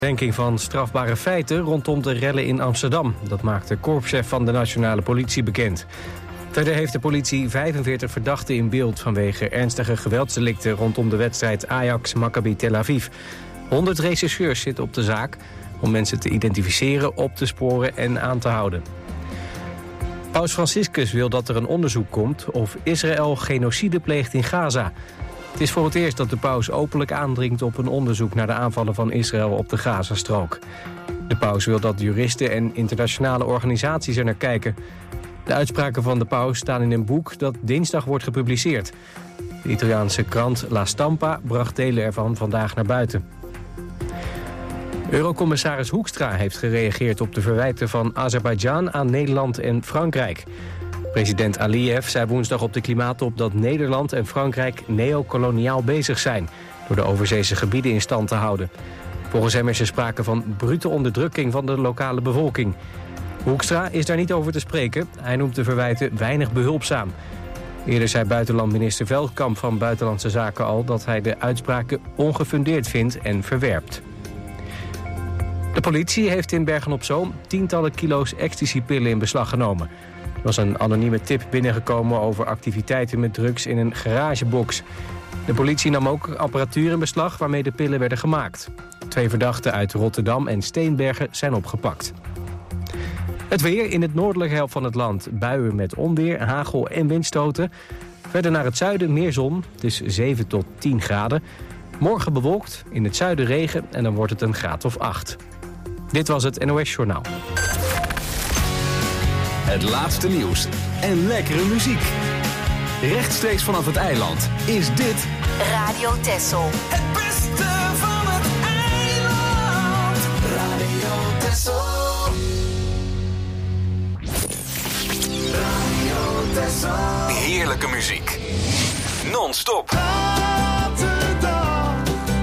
Verdenking van strafbare feiten rondom de rellen in Amsterdam. Dat maakt de korpschef van de nationale politie bekend. Verder heeft de politie 45 verdachten in beeld vanwege ernstige geweldsdelicten rondom de wedstrijd Ajax-Maccabi Tel Aviv. 100 rechercheurs zitten op de zaak om mensen te identificeren, op te sporen en aan te houden. Paus Franciscus wil dat er een onderzoek komt of Israël genocide pleegt in Gaza. Het is voor het eerst dat de paus openlijk aandringt op een onderzoek naar de aanvallen van Israël op de Gazastrook. De paus wil dat juristen en internationale organisaties er naar kijken. De uitspraken van de paus staan in een boek dat dinsdag wordt gepubliceerd. De Italiaanse krant La Stampa bracht delen ervan vandaag naar buiten. Eurocommissaris Hoekstra heeft gereageerd op de verwijten van Azerbeidzjan aan Nederland en Frankrijk. President Aliyev zei woensdag op de klimaattop dat Nederland en Frankrijk neocoloniaal bezig zijn door de overzeese gebieden in stand te houden. Volgens hem is er sprake van brute onderdrukking van de lokale bevolking. Hoekstra is daar niet over te spreken. Hij noemt de verwijten weinig behulpzaam. Eerder zei buitenlandminister Veldkamp van Buitenlandse Zaken al dat hij de uitspraken ongefundeerd vindt en verwerpt. De politie heeft in Bergen-op-Zoom tientallen kilo's ecstasypillen in beslag genomen. Er was een anonieme tip binnengekomen over activiteiten met drugs in een garagebox. De politie nam ook apparatuur in beslag waarmee de pillen werden gemaakt. 2 verdachten uit Rotterdam en Steenbergen zijn opgepakt. Het weer in het noordelijke helft van het land. Buien met onweer, hagel en windstoten. Verder naar het zuiden meer zon. Het is 7 tot 10 graden. Morgen bewolkt, in het zuiden regen en dan wordt het een graad of 8. Dit was het NOS Journaal. Het laatste nieuws en lekkere muziek. Rechtstreeks vanaf het eiland is dit Radio Texel. Het beste van het eiland. Radio Texel. Radio Texel. heerlijke muziek. Non-stop. Elke dag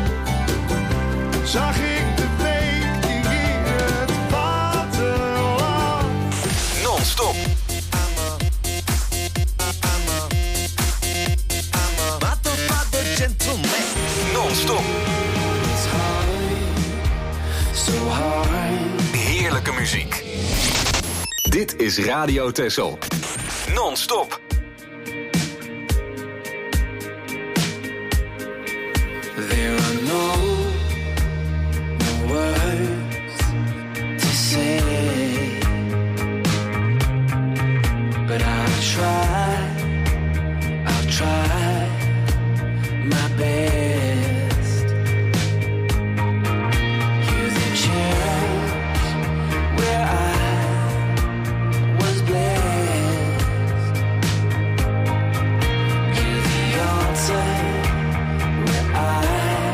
zag ik de week die hier het water lag. Non-stop. Non-stop. Heerlijke muziek. Dit is Radio Texel. Non-stop. There are no words to say, but I'll try my best. You're the chance where I was blessed. You're the altar where I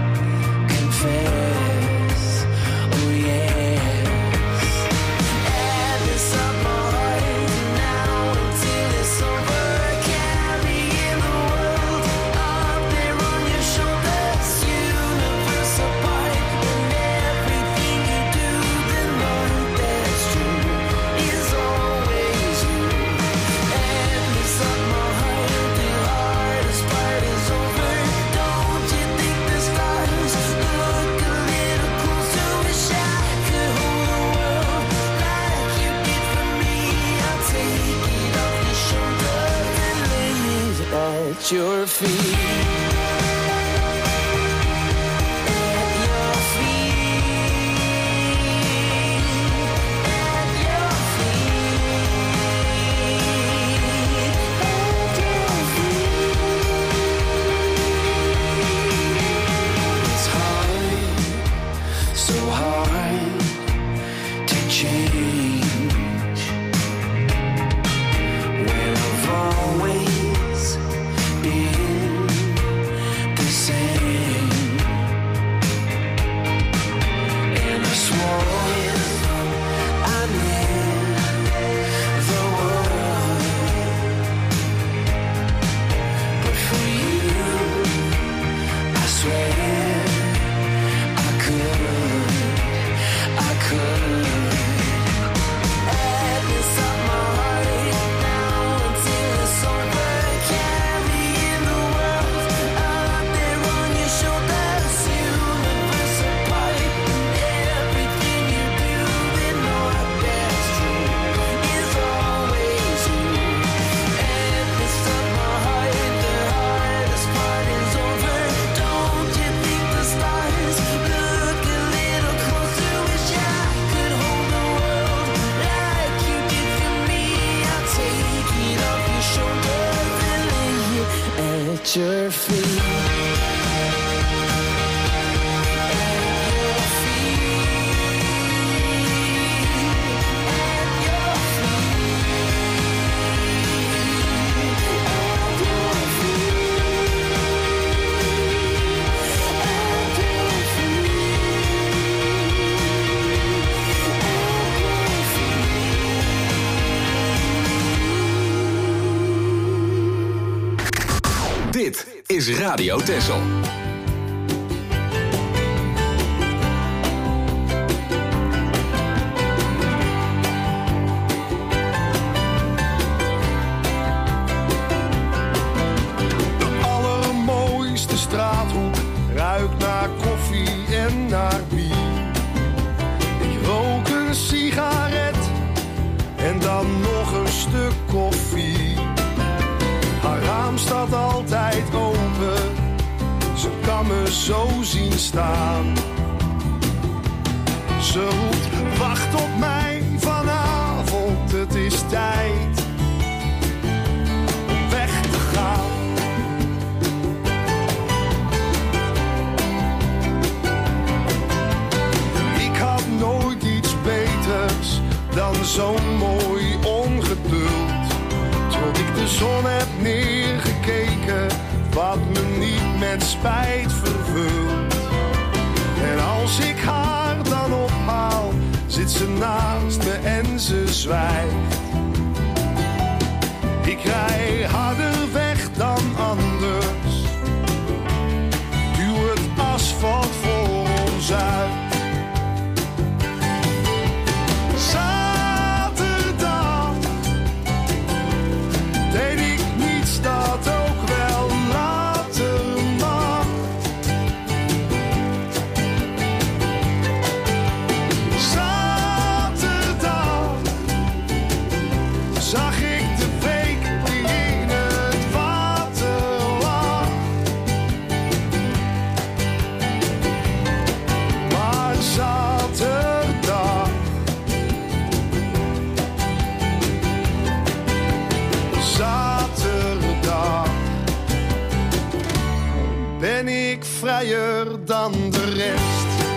confess. Oh yes. And it's up my heart now until it's over. Carrying the world up there on your shoulders. Universe apart and everything you do. The Lord that's true is always you. And it's up my heart, the hardest part is over. Don't you think the stars look a little closer? Wish I could hold the world like you did for me. I'll take it off your shoulders and lay it at your feet. At your feet. At your feet. At your feet. It's hard, so hard to change when I've always been the same. And I swore I never would, but for you I swear I could. is Radio Texel. De allermooiste straathoek ruikt naar koffie en naar bier. Ik rook een sigaret en dan nog een stuk koffie. Haar raam staat altijd open, ze kan me zo zien staan. Ze roept, wacht op mij vanavond, het is tijd om weg te gaan. Ik had nooit iets beters dan zo'n mooi ongeduld. Tot ik de zon heb neergekeken, wat me niet met spijt vervult. En als ik haar dan ophaal, zit ze naast me en ze zwijgt. Ik rij harder weg dan anders, duw het asfalt voor ons uit. Zaterdag deed ik niets dat ook wel later mag. Zaterdag zag ik de week die in het water lag. Maar zaterdag ben ik vrijer dan de rest.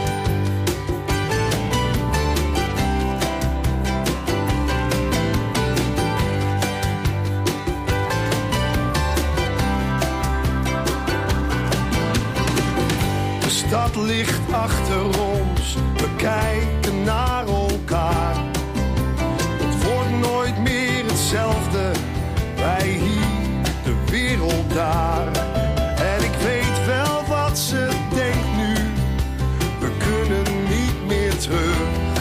De stad ligt achter ons, we kijken naar elkaar. Het wordt nooit meer hetzelfde, wij hier, de wereld daar. En ik weet wel wat ze denkt nu, we kunnen niet meer terug.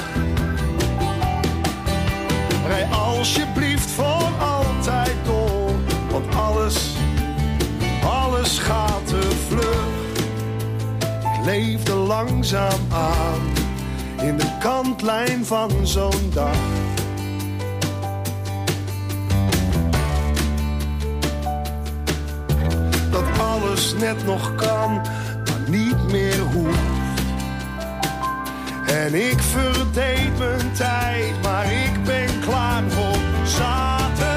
Rij alsjeblieft voor altijd door, want alles gaat te vlug. Ik leefde langzaam aan, in de kantlijn van zo'n dag. Dat alles net nog kan, maar niet meer hoeft. En ik verdeed mijn tijd, maar ik ben klaar voor zaterdag.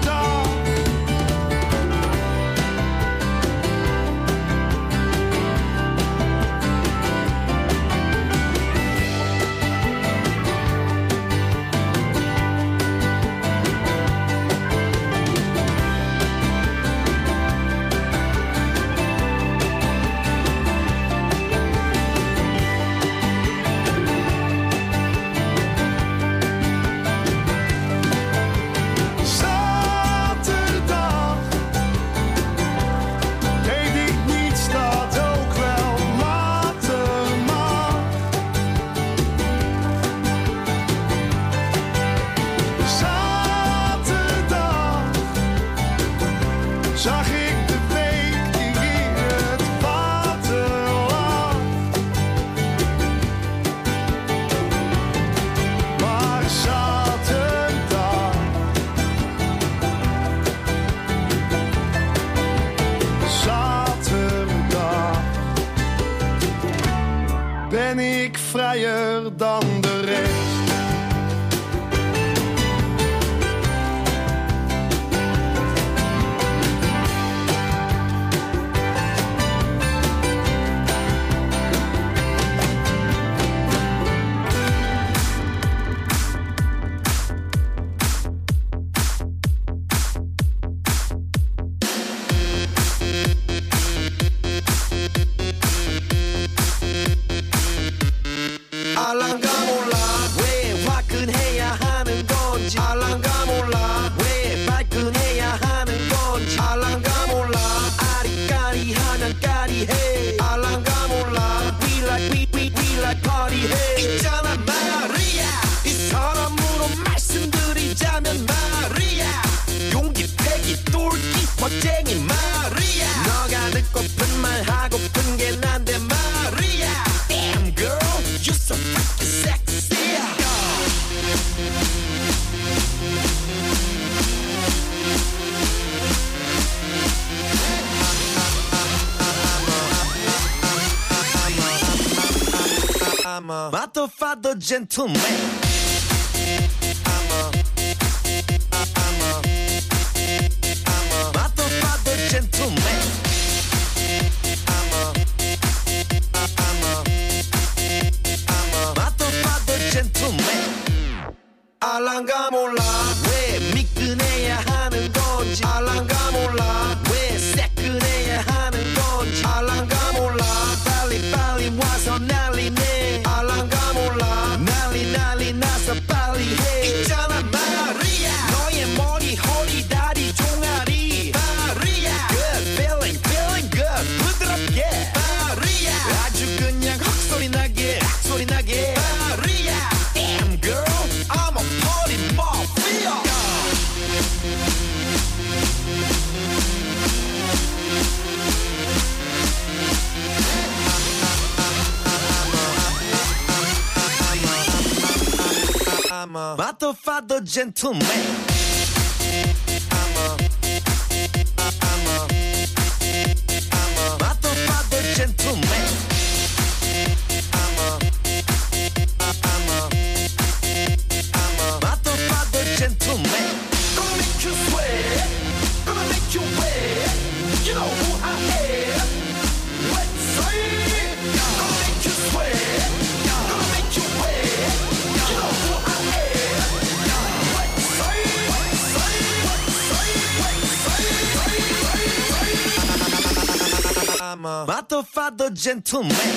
Zag ik de week die in het water lag. Maar zaterdag ben ik vrijer dan de rest. 알랑가 몰라 왜 발끈해야 하는 건지 알랑가 몰라 아리까리 Matofado gentleman. Matofado gentleman. Matofado gentleman. 알랑가 몰라 왜 미끈해야 하는 건지 알랑가 몰라 왜 새끈해야 하는 건지 알랑가 몰라 빨리 와서 난리네 알랑가 몰라 난리 나서 빨리 해 있잖아 마리아 너의 머리 허리 다리 종아리 마리아 Good feeling good 부드럽게 마리아 아주 그냥 헉소리 나게 마리아 Damn girl I'm a party mafia I'm a Matofado gentleman. Matofado gentleman. Matofado gentleman. Gonna make you sweat, gonna make you wet. You know who I am. Let's say it. Gonna make you sweat, gonna make you wet. You know who I am. Let's say it. I'm a Matofado gentleman.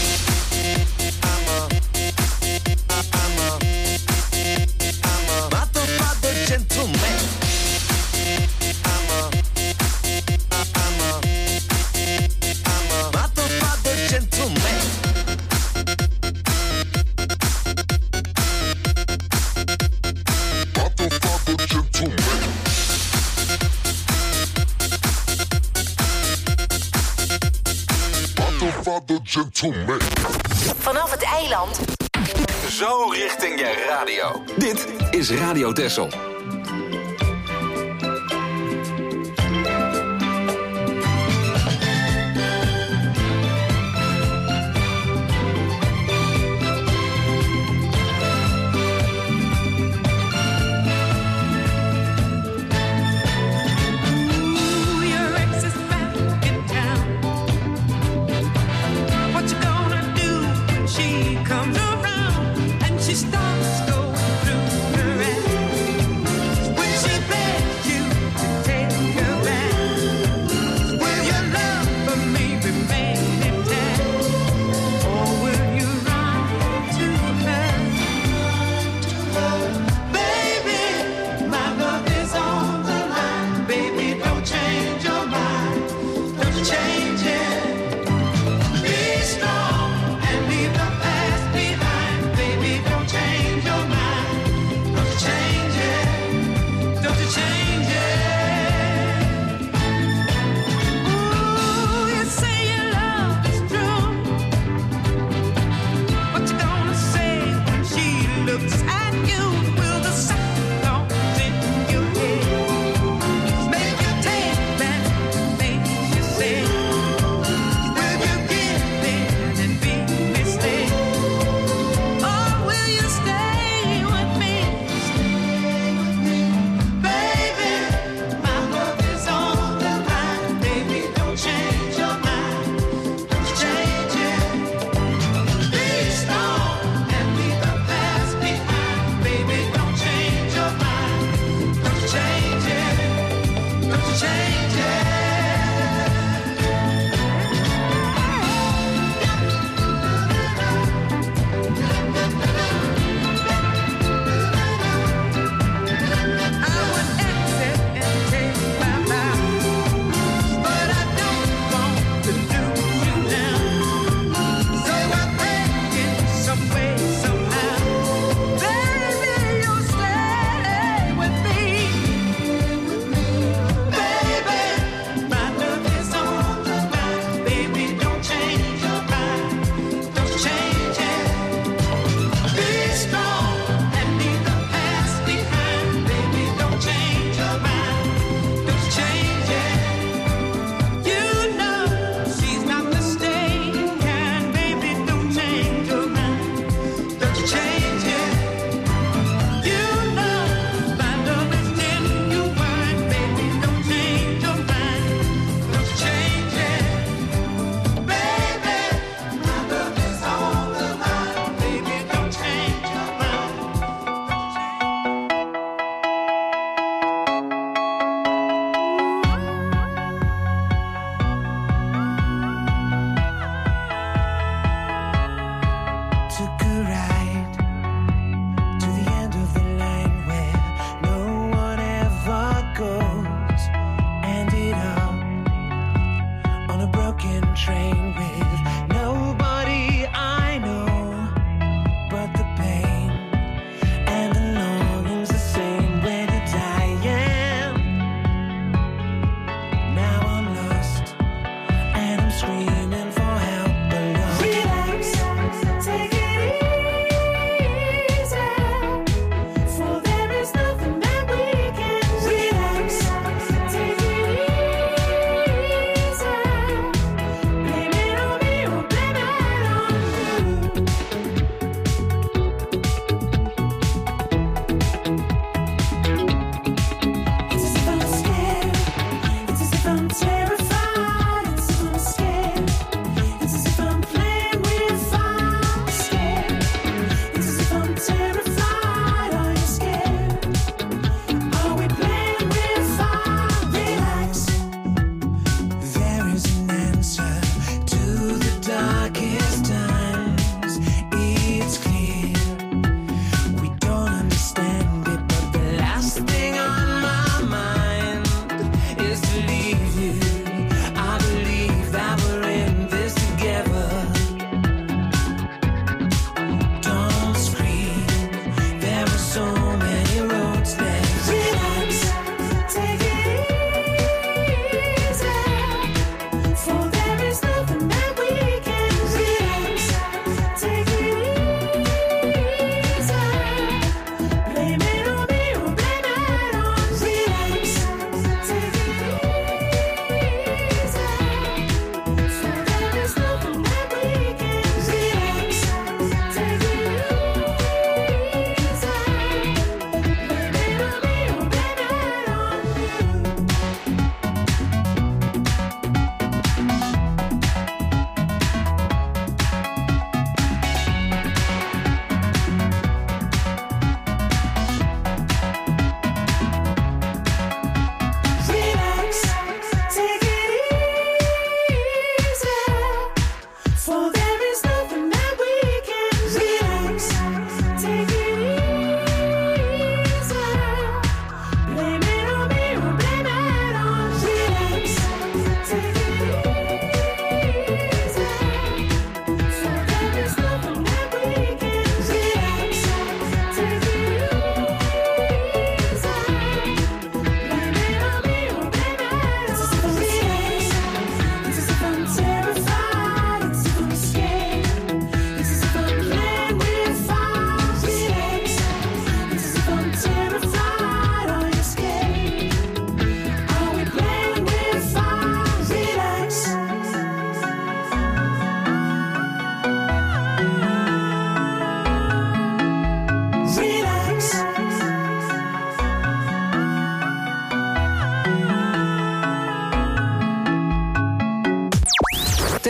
Matofado gentleman. Matofado gentleman. Matofado gentleman. Matofado gentleman. Vanaf het eiland. Zo richting je radio. Dit is Radio Texel. Your ex is back in town. What you gonna do when she comes around and she starts going through her act? Will she beg you to take her back? Will your love for me remain intact? Or will you run to her? Baby, my love is on the line. Baby, don't change your mind. Don't change it. Be strong and leave the past behind.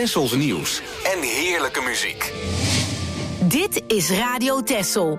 Tessels nieuws en heerlijke muziek. Dit is Radio Tessel.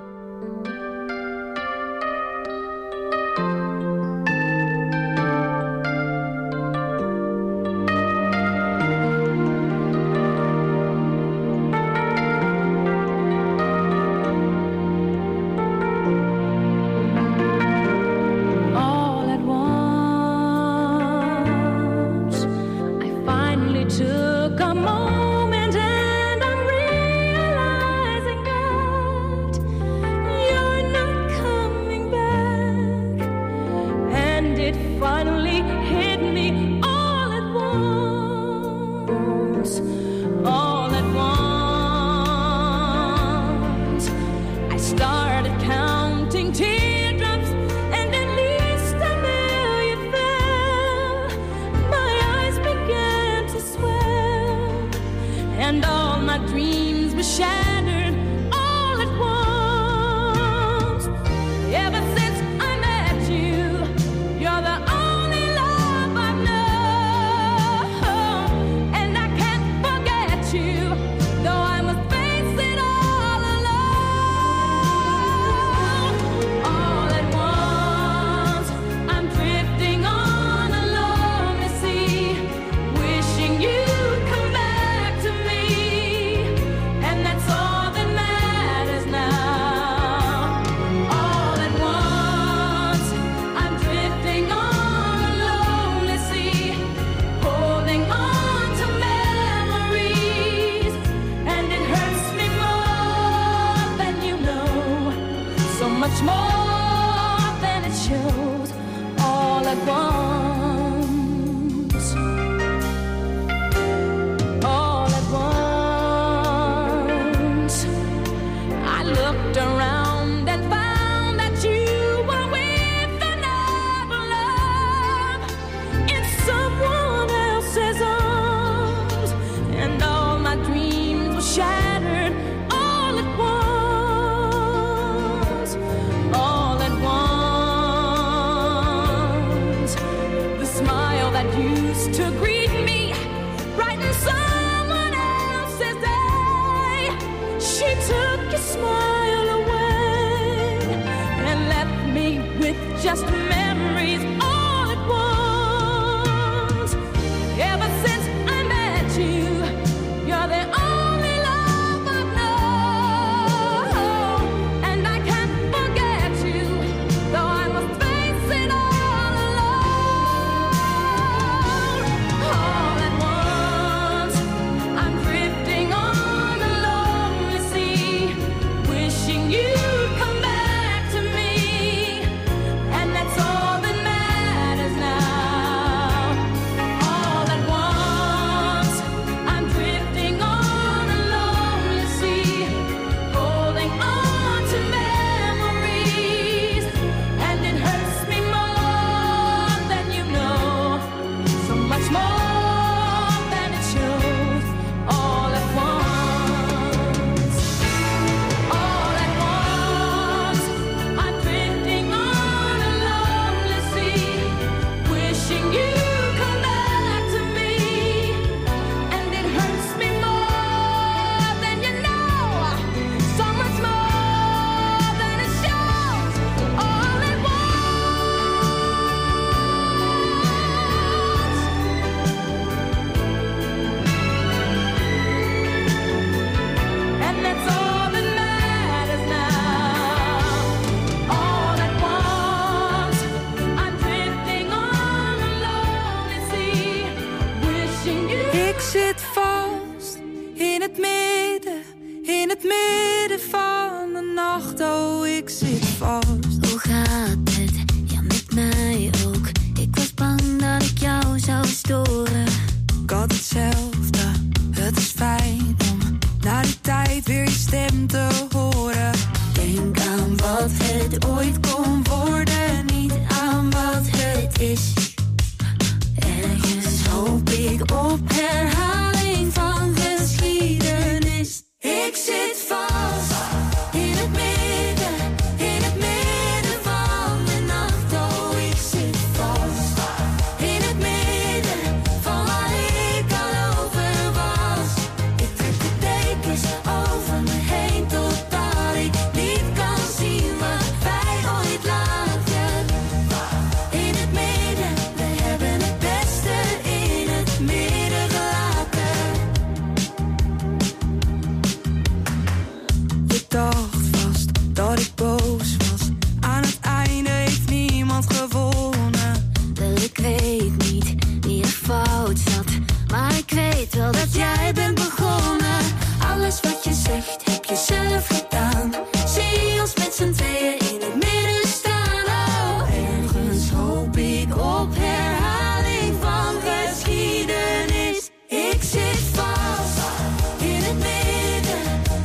dat ik boos was. Aan het einde heeft niemand gewonnen. Wel, ik weet niet wie er fout zat, maar ik weet wel dat jij bent begonnen. Alles wat je zegt heb je zelf gedaan. Zie ons met z'n tweeën in het midden staan. Oh, ergens hoop ik op herhaling van geschiedenis. Ik zit vast in het midden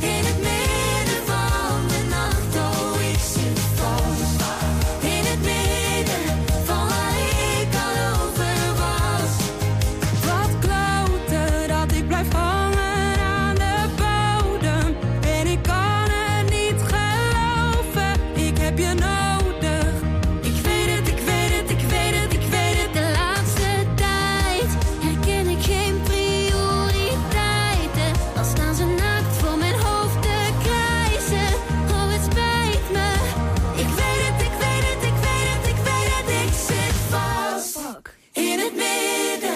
van de nacht. Oh, ik zit vast in het midden van waar ik al over was. Wat klote dat ik blijf hangen aan de bodem. En ik kan het niet geloven, ik heb je nodig. Ik weet het, ik weet het, ik weet het, ik weet het. De laatste tijd herken ik geen prioriteiten. Dan staan ze naakt voor mijn hoofd te krijzen. Oh, het spijt me. Ik weet het, ik weet het, ik weet het, ik weet het. Ik zit vast in het midden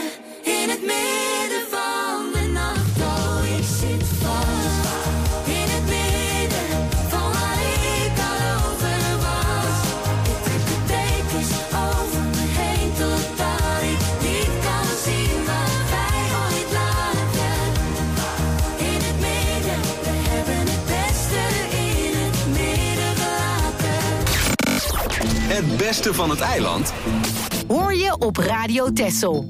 van de nacht. Oh, ik zit vast in het midden van waar ik al over was. Ik trek de dekens over me heen totdat ik niet kan zien waar wij ooit lagen. In het midden, we hebben het beste in het midden gelaten. Het beste van het eiland Hoor je op Radio Texel.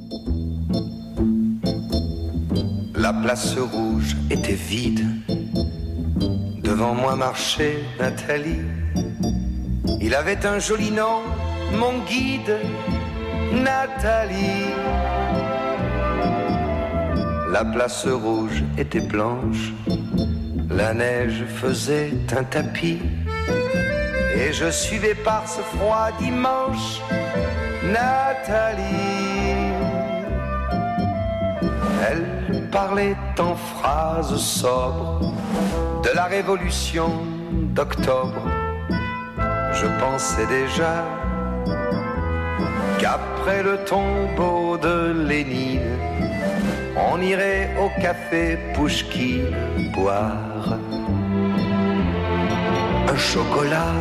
La place rouge était vide. Devant moi marchait Nathalie. Il avait un joli nom, mon guide, Nathalie. La place rouge était blanche. La neige faisait un tapis. Et je suivais par ce froid dimanche Nathalie. Elle parlait en phrases sobres de la révolution d'octobre. Je pensais déjà qu'après le tombeau de Lénine, on irait au café Pouchkine boire un chocolat.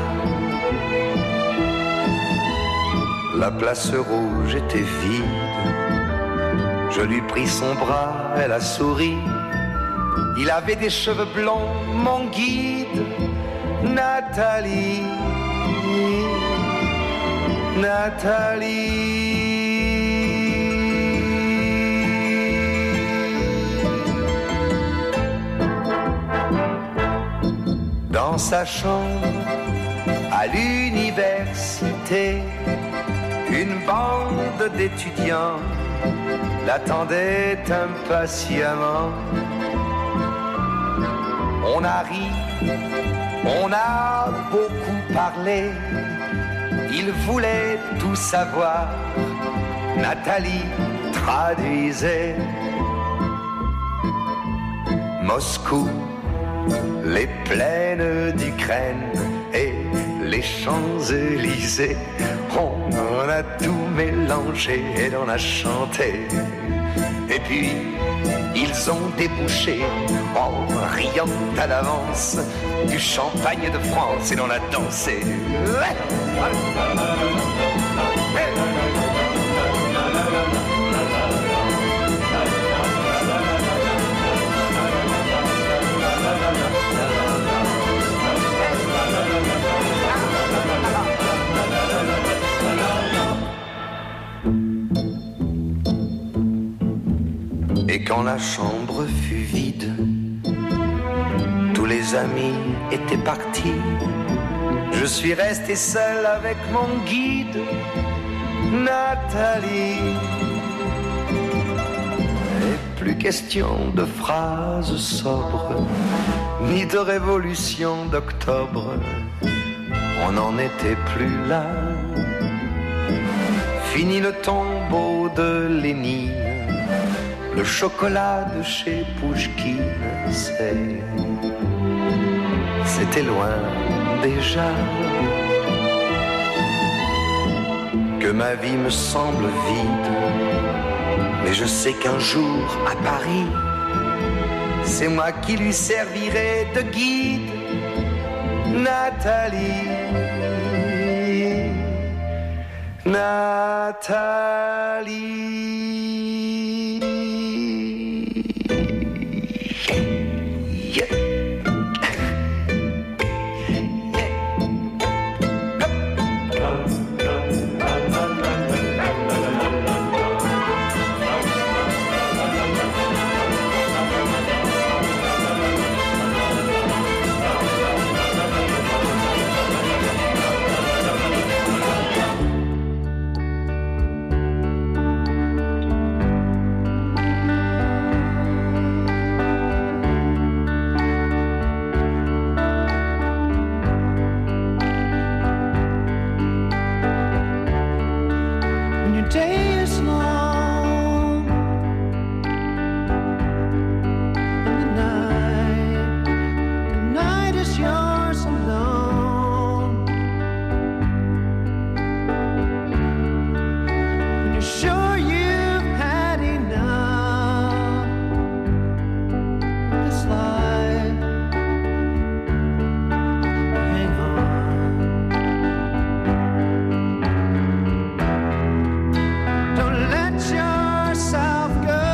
La place rouge était vide. Je lui pris son bras, elle a souri. Il avait des cheveux blonds, mon guide, Nathalie. Dans sa chambre, à l'université, une bande d'étudiants l'attendait impatiemment. On a ri, on a beaucoup parlé. Il voulait tout savoir. Nathalie traduisait. Moscou, les plaines d'Ukraine et les Champs-Élysées. On en a tout mélangé et on a chanté. Et puis, ils ont débouché, en riant à l'avance, du champagne de France et l'on a dansé. Et quand la chambre fut vide, tous les amis étaient partis. Je suis resté seul avec mon guide, Nathalie. Et plus question de phrases sobres, ni de révolution d'octobre. On n'en était plus là. Fini le tombeau de Lénine. Le chocolat de chez Pouchkine, c'était loin déjà. Que ma vie me semble vide, mais je sais qu'un jour à Paris, c'est moi qui lui servirai de guide, Nathalie, When your day is long and the night is yours alone. When you're sure you've had enough of this life, hang on. Don't let yourself go.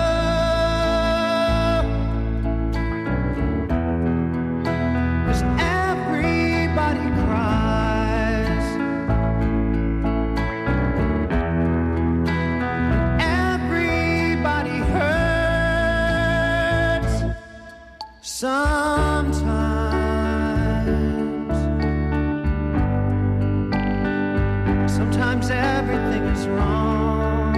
'Cause everybody cries. Everybody hurts sometimes. Sometimes everything is wrong.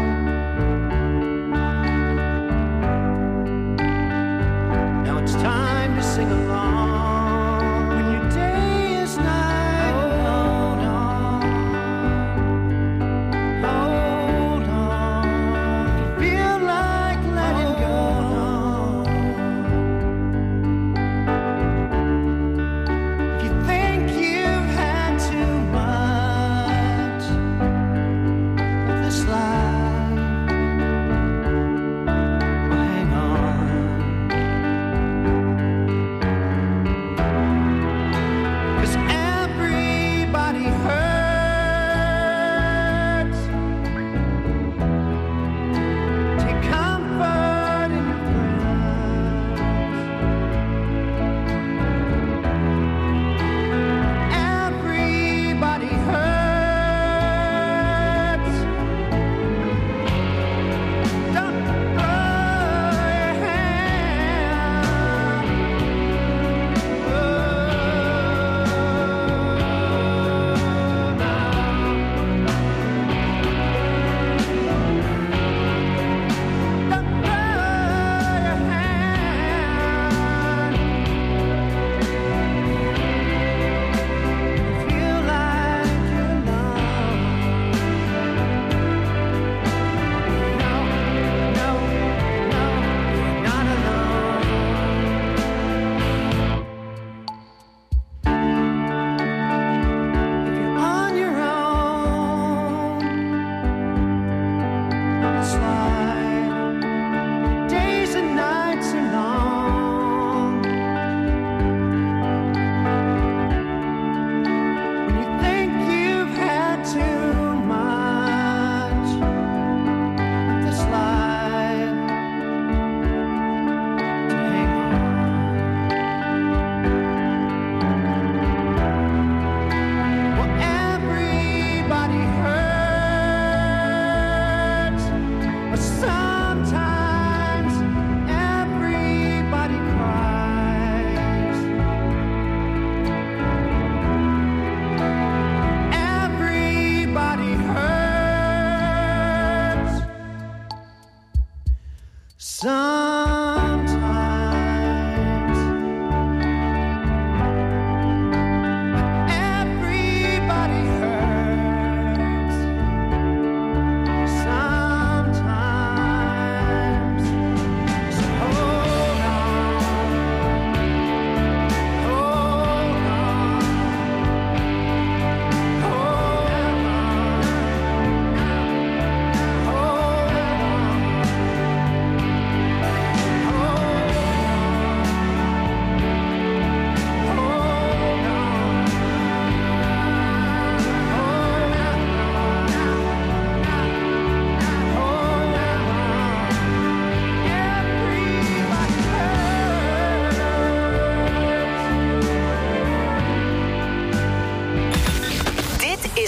Now it's time to sing along. When your day is night, hold on, hold on. If you feel like letting go, if you think you've had too much of this life.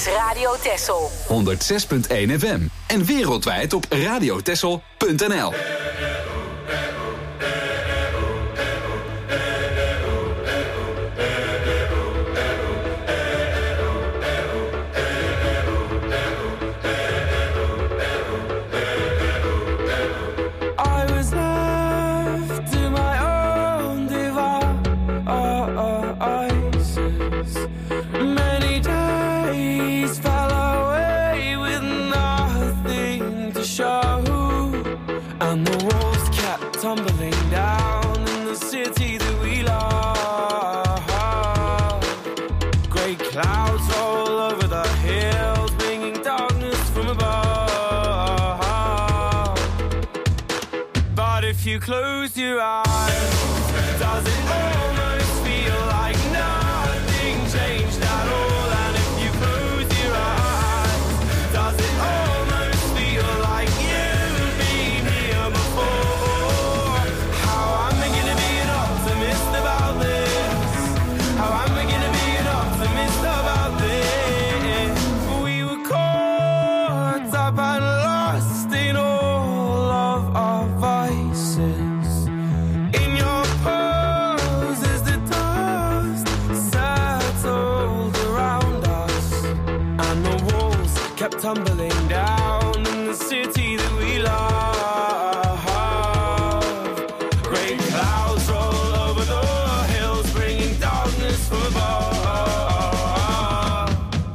is Radio Texel. 106.1 FM. En wereldwijd op radiotexel.nl. Tumbling down in the city that we love. Great clouds roll over the hills, bringing darkness from above. But if you close your eyes, does it almost feel like nothing changed at all? And if you close your eyes, does it almost feel like you've been here before? About this, how am I gonna be an optimist about this? We were caught up and lost in all of our vices. In your pose as the dust settled around us, and the walls kept tumbling down in the city that we love. Great clouds roll over the hills, bringing darkness from above.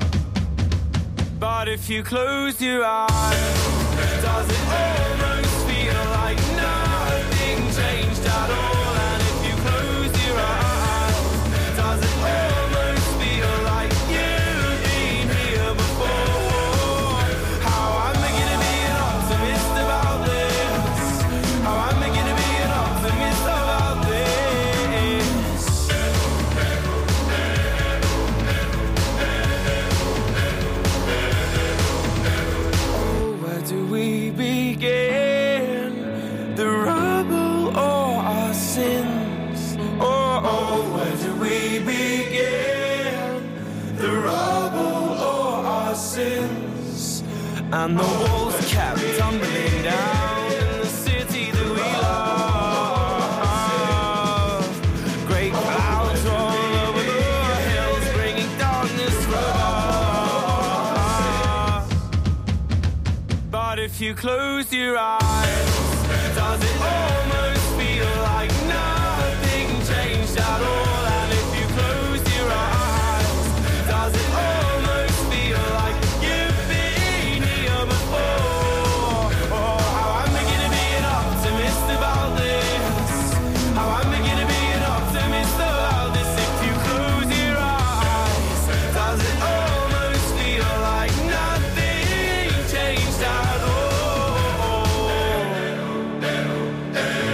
But if you close your eyes, does it almost feel like nothing changed at all? And if you close your eyes, does it almost feel like you've been here before? How am I gonna be an optimist about this? How am I gonna be an optimist about this? Oh, where do we begin? The rubble or our sins? Oh, where do we begin? The rubble or our sins? And the walls kept tumbling down in the city that we love. Great clouds roll over the hills, bringing darkness from above. But if you close your eyes, does it almost feel like nothing changed at all? And if you close your eyes, does it almost feel like you've been here before? Oh, how am I gonna be an optimist about this? How am I gonna be an optimist about this? If you close your eyes, does it almost feel like nothing changed at all?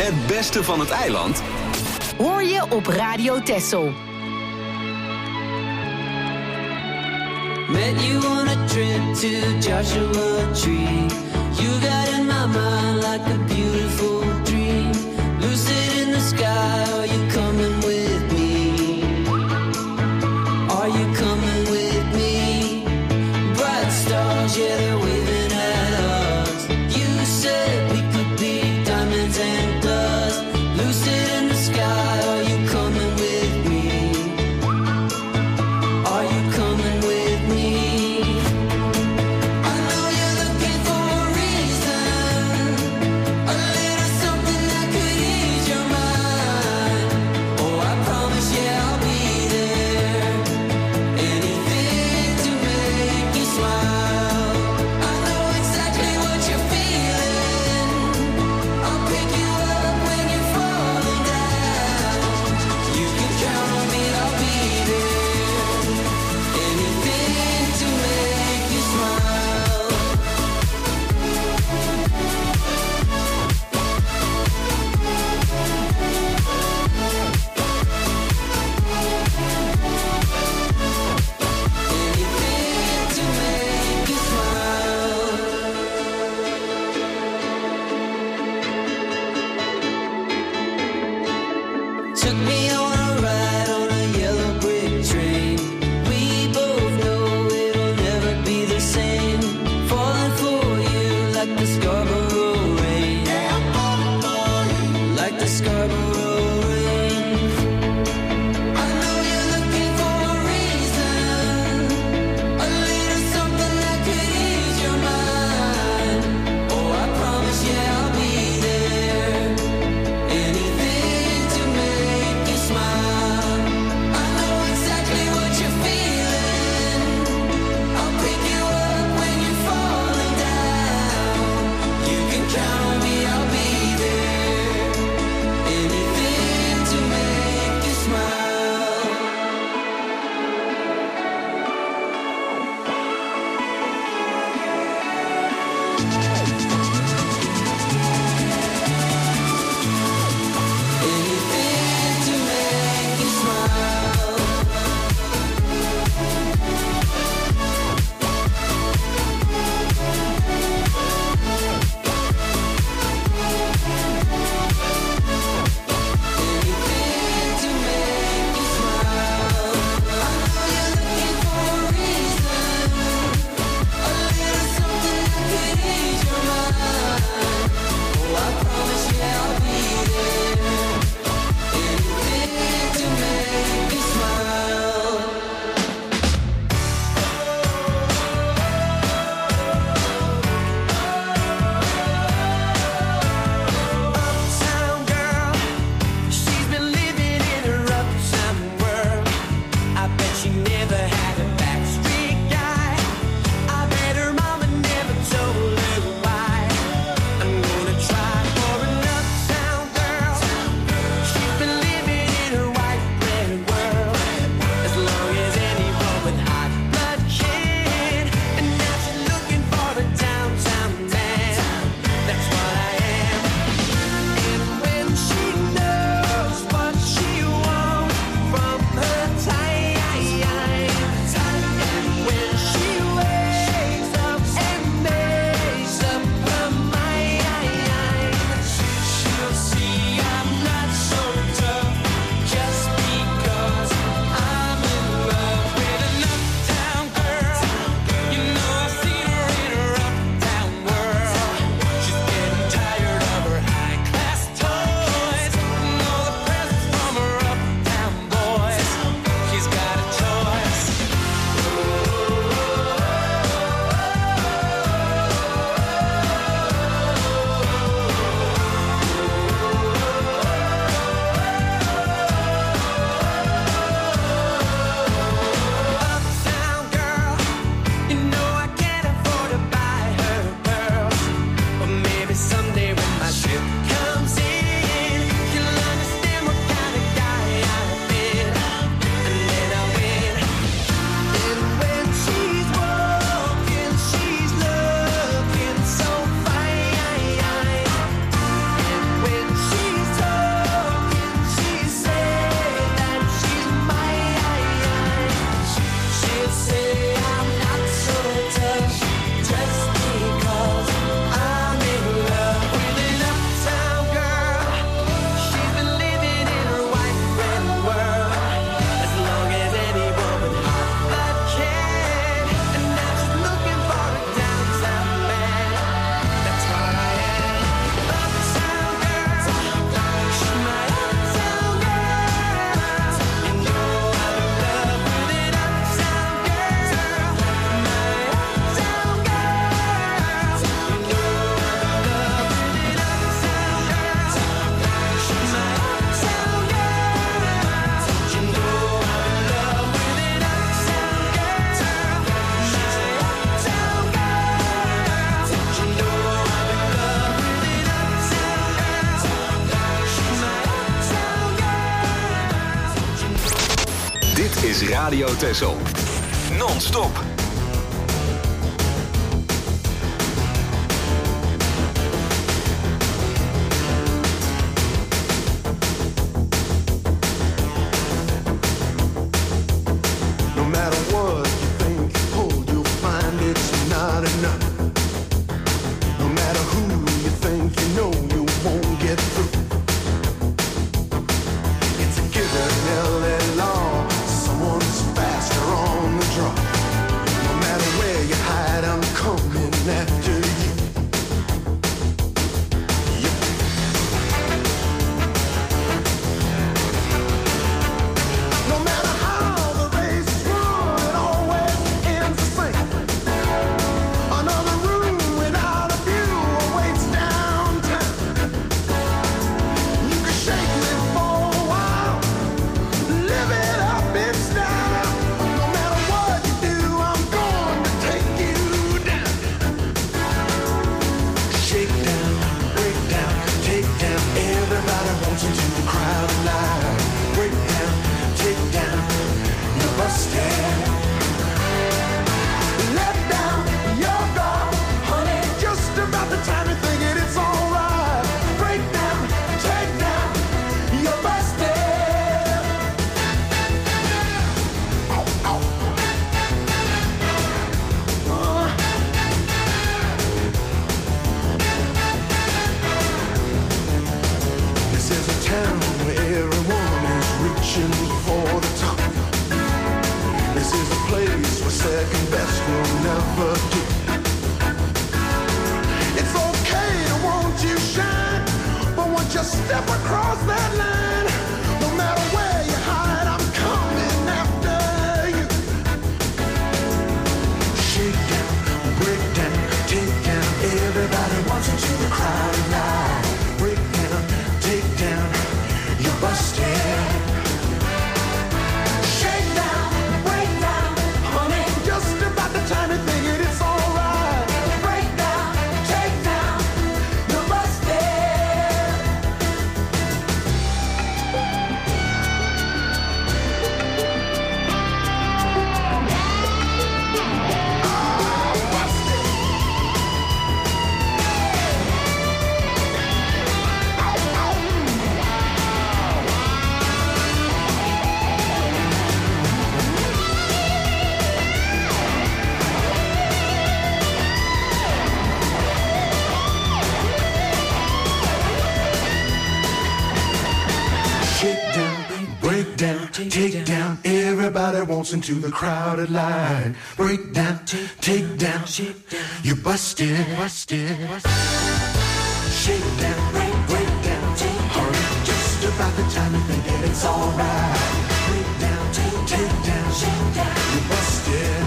Het beste van het eiland Hoor je op Radio Texel. Met you on a trip to Joshua Tree. You got in my mind like a beautiful dream. Lucid in the sky, are you coming with me? Are you coming with me? Bright stars, yeah, they're waving at us. You said we could be diamonds and dust. Lucid in the sky, are you coming with me? Are you coming with me? I know you're looking for a reason, a little something that could ease your mind. Oh, I promise, yeah, I'll be there. Anything to make you smile. I know exactly what you're feeling. I'll pick you up when you're falling down. You can count on me, I'll be there. Anything to make you smile. Anything to make you smile. Took me on a ride on a yellow brick train. We both know it'll never be the same. Falling for you like the Scarborough rain. Yeah, I'm falling for you like the Scarborough rain. I know you're looking for a reason, a little something that could ease your mind. Oh, I promise, yeah, I'll be there. Anything to make you Radio Texel. Non-stop. No matter what you think you hold, you'll find it's not enough. No matter who you think you know, you won't get through. It's a given, LA law. Someone's faster on the draw. No matter where you hide, I'm coming after you. Yep. No matter how the race is run, it always ends the same. Another room without a view awaits downtown. You can shake me for a while, live it up in style. No matter what you do, I'm going to take you down. Shake down, break down, take down. Everybody wants into the crowd alive. Break down, take down, you're busted. Let down your guard, honey. Just about the time you think it's alright. Break down, take down, you're busted. Ow, ow. This is a town where everyone is reaching for the top. This is a place where second best will never do. It's okay to want you shine, but once you step across that line, no matter where you hide, I'm coming after you. Shake down, break down, take down. Everybody wants into the crowd alive. Break down, take down, you're busted. Shake down, break down, honey. Just about the time you think it's alright. Break down, take down, you're busted. Shake down, break down, take down. Everybody wants into the crowded line. Break down, take down, you busted, busted. Shake down, break down, hurry. Just about the time you think that it's alright. Break down, take down, you busted.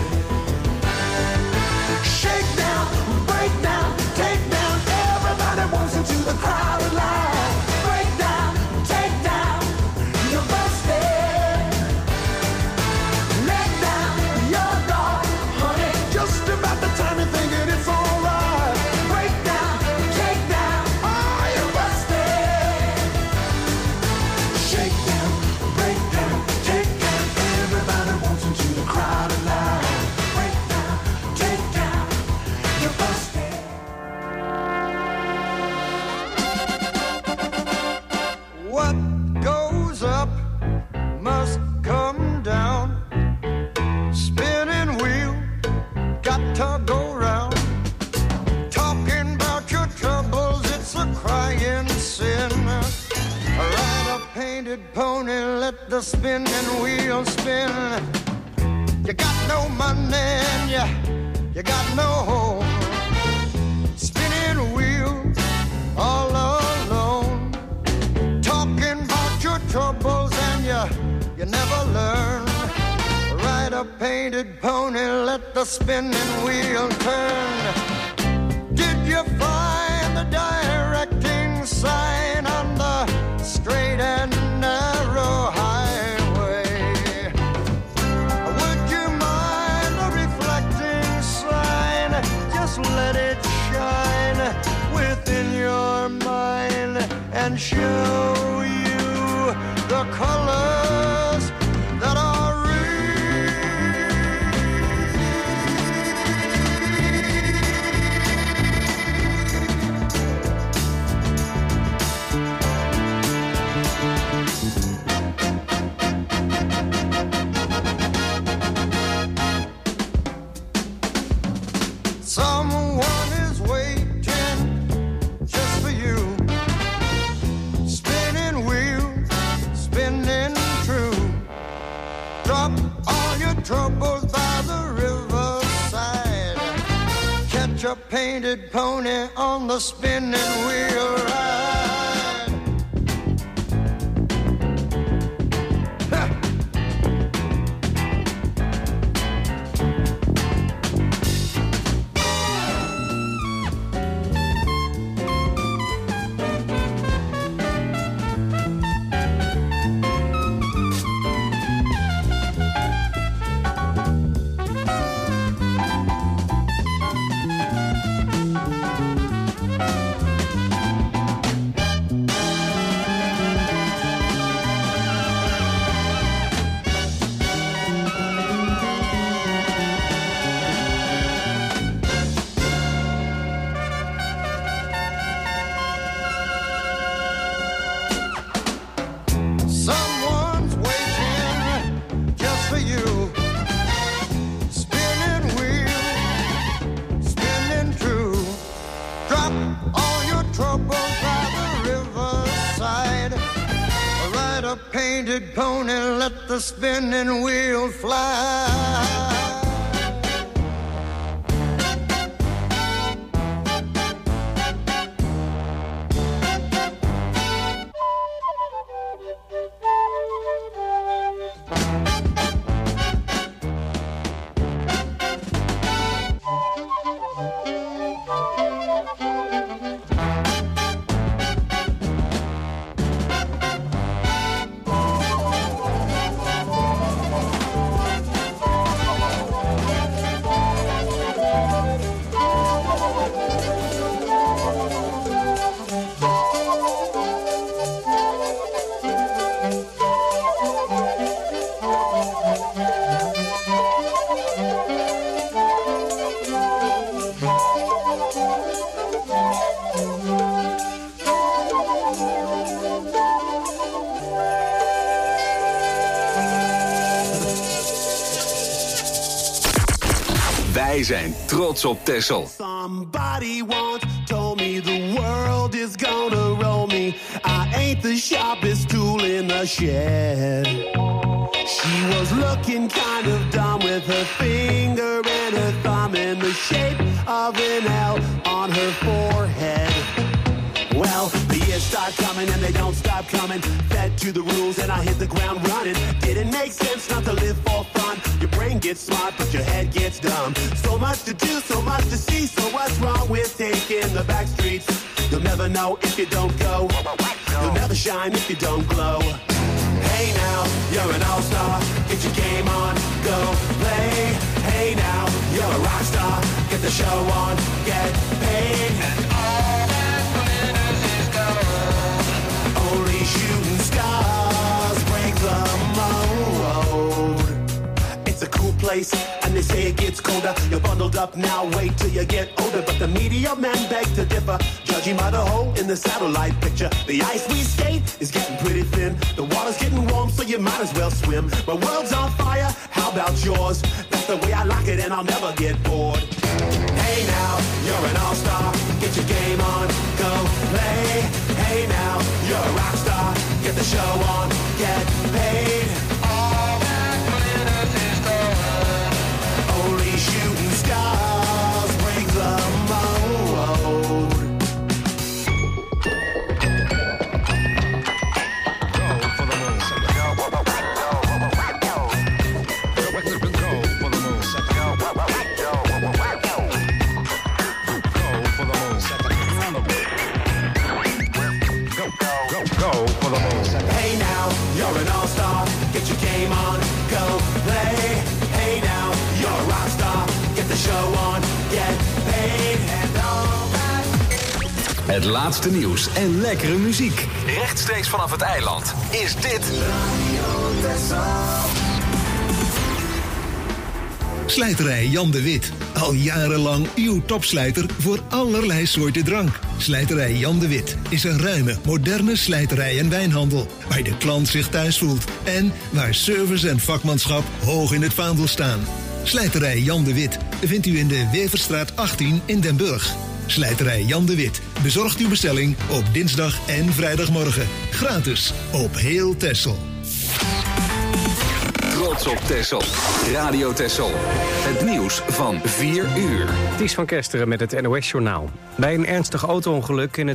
Shake down, break down, take down. Everybody wants into the crowded line. Break down, take down, you're busted. Let down your guard, honey. Just about the time you think it's alright. Break down, take down, oh, you're busted. Shake down, break down, take down. Everybody wants into the crowded line. Break down, take down, you're busted. What goes up must come down. Spinning wheel, got to go round. Talking about your troubles, it's a crying sin. Ride a painted pony, let the spinning wheel spin. You got no money and you got no home. Spinning wheel, all alone. Talking about your troubles and you never learn. Ride a painted pony, let the spinning wheel turn. Did you find the directing sign on the straight and narrow highway? Would you mind a reflecting sign? Just let it shine within your mind and show you the colors that are real. painted pony on the spinning wheel ride. Ha! Someone's waiting just for you. Spinning wheel, spinning true. Drop all your troubles by the riverside. Ride a painted pony, let the spinning wheel fly. Wij zijn trots op Texel. Somebody once told me the world is gonna roll me. I ain't the sharpest tool in the shed. She was looking kind of dumb with her finger and her thumb in the shape of an L on her forehead. Well, the years start coming and they don't stop coming. Fed to the rules and I hit the ground running. Didn't make sense not to live for fun. Your brain gets smart but your head gets dumb. So much to do, so much to see. So what's wrong with taking the back streets? You'll never know if you don't go. You'll never shine if you don't glow. Hey now, you're an all-star. Get your game on, go play. Hey now, you're a rock star. Get the show on, get paid. And all that glitters is gold. Only shooting stars break the mold. It's a cool place, and they say it gets colder. You're bundled up now, wait till you get older. But the media men beg to differ, judging by the hole in the satellite picture. The ice we skate is getting pretty thin. The water's getting warm, so you might as well swim. My world's on fire, how about yours? That's the way I like it, and I'll never get bored. Hey now, you're an all-star. Get your game on, go play. Hey now, you're a rock star. Get the show on, get paid. All that glitters is gold. Only shooting stars break the mold. Hey now, you're an all-star. Get your game on, go play. Hey now, you're a rock star. Get the show on, get paid. And all that. Het laatste nieuws en lekkere muziek. Rechtstreeks vanaf het eiland is dit Slijterij Jan de Wit. Al jarenlang uw topslijter voor allerlei soorten drank. Slijterij Jan de Wit is een ruime, moderne slijterij en wijnhandel. Waar de klant zich thuis voelt. En waar service en vakmanschap hoog in het vaandel staan. Slijterij Jan de Wit vindt u in de Weverstraat 18 in Den Burg. Slijterij Jan de Wit bezorgt uw bestelling op dinsdag en vrijdagmorgen. Gratis op heel Texel. trots op Texel. Radio Texel. Het nieuws van 4 uur. Ties van Kesteren met het NOS-journaal. Bij een ernstig auto-ongeluk in het